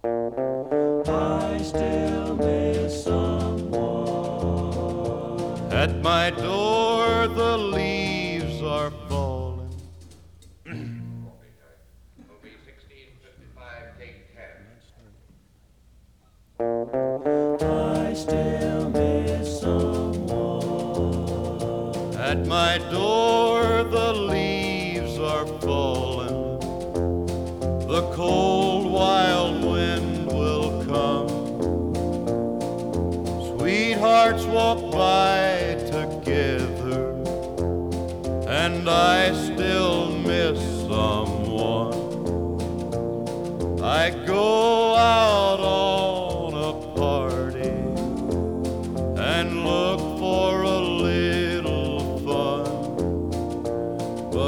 I still miss someone. At my door the leaves are falling. Movie 1655, take 10. I still miss someone. At my door the leaves are falling. The cold wild wind will come. Sweethearts walk by together, and I still miss someone. I go